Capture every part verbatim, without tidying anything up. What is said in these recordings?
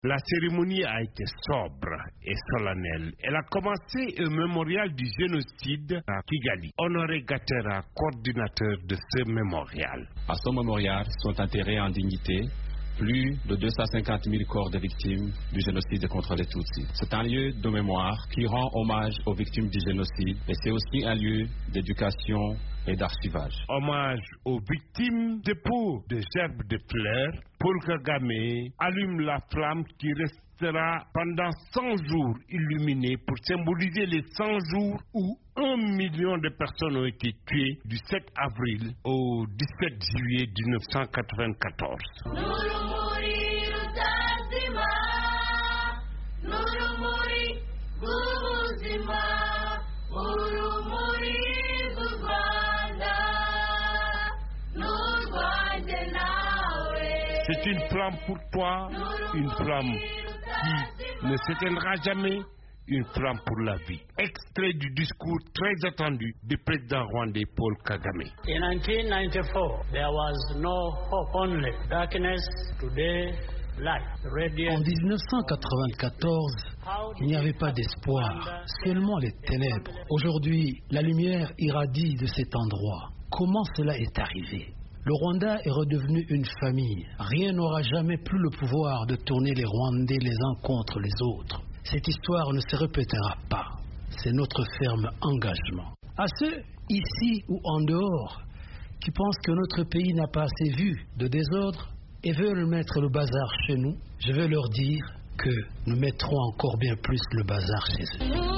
La cérémonie a été sobre et solennelle. Elle a commencé au mémorial du génocide à Kigali. Honoré Gatera, coordinateur de ce mémorial. À ce mémorial sont enterrés en dignité plus de deux cent cinquante mille corps de victimes du génocide contre les Tutsis. C'est un lieu de mémoire qui rend hommage aux victimes du génocide et c'est aussi un lieu d'éducation et d'archivage. Hommage aux victimes, dépôt de gerbes de fleurs. Paul Kagame allume la flamme qui restera pendant cent jours illuminée pour symboliser les cent jours où un million de personnes ont été tuées du sept avril au dix-sept juillet mille neuf cent quatre-vingt-quatorze. C'est une flamme pour toi, une flamme qui ne s'éteindra jamais, une flamme pour la vie. Extrait du discours très attendu du président rwandais Paul Kagame. In nineteen ninety-four, there was no hope, only darkness. Today, light. En dix-neuf cent quatre-vingt-quatorze, il n'y avait pas d'espoir, seulement les ténèbres. Aujourd'hui, la lumière irradie de cet endroit. Comment cela est arrivé ? Le Rwanda est redevenu une famille. Rien n'aura jamais plus le pouvoir de tourner les Rwandais les uns contre les autres. Cette histoire ne se répétera pas. C'est notre ferme engagement. À ceux, ici ou en dehors, qui pensent que notre pays n'a pas assez vu de désordre et veulent mettre le bazar chez nous, je veux leur dire que nous mettrons encore bien plus le bazar chez eux.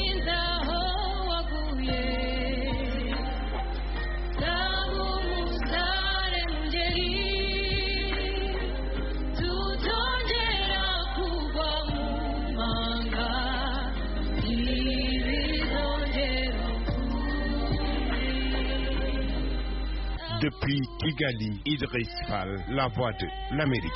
Depuis Kigali, Idriss Fall, la voix de l'Amérique.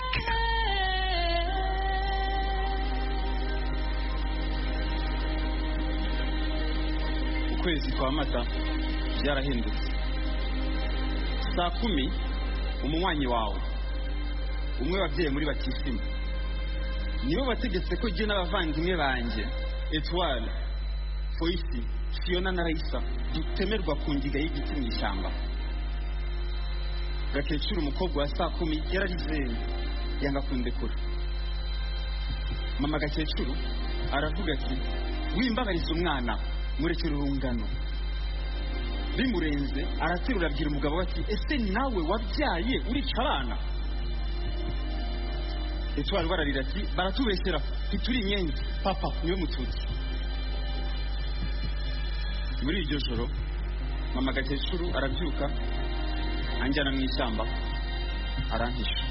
Ukwezi kwa mata byarahindutse. Saa kumi umunywanyi wawe umwe wabyeyi muri Batisimu nibo bategetse ko je n'abavandimwe banje Etoile, Foisi, Fiona na Raisa dutemerwa ku ngiga y'igiti mu ishyamba. Gakecuru umukobwa wa saa kumi yararize yanga kundekura. Mama Gakecuru aravuga ati wimbabariza umwana murekere urungano. Bimurenze araterura abwira umugabo we ati ese nawe wabyaye urica abana? Etoile bararira ati baratubeshyera tituri inyenzi papa niwe mututsi. Muri iryo joro Mama Gakecuru arabyuka anjyana mu ishyamba arantisha.